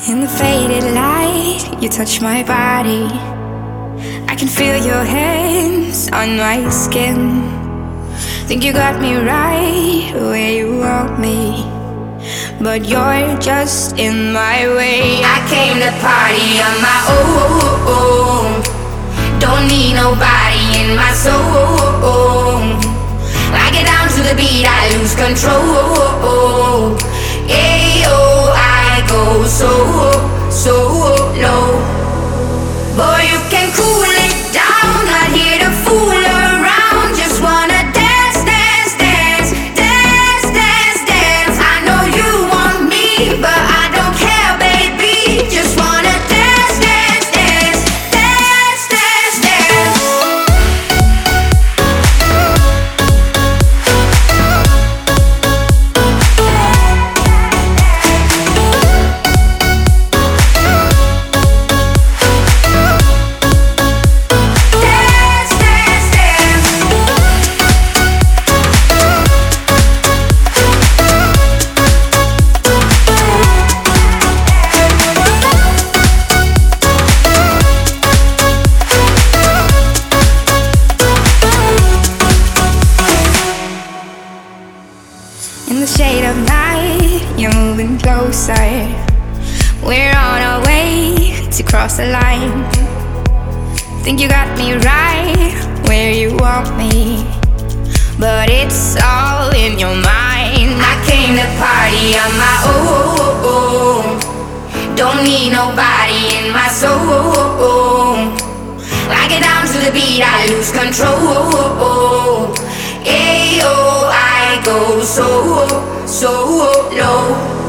In the faded light, you touch my body. I can feel your hands on my skin. Think you got me right where you want me, but you're just in my way. I came to party on my own. Don't need nobody in my soul. I get down to the beat, I lose control. Ayo, I go so low. Boy, you can cool it down, not here to fool around. Just wanna dance, dance, dance, dance, dance, dance. I know you want me, but I don't care, baby. Just wanna dance, dance, dance, dance, dance, dance. In the shade of night, you're moving closer. We're on our way to cross the line. Think you got me right where you want me, but it's all in your mind. I came to party on my own. Don't need nobody in my soul. I get down to the beat, I lose control. Ayo, I go so low.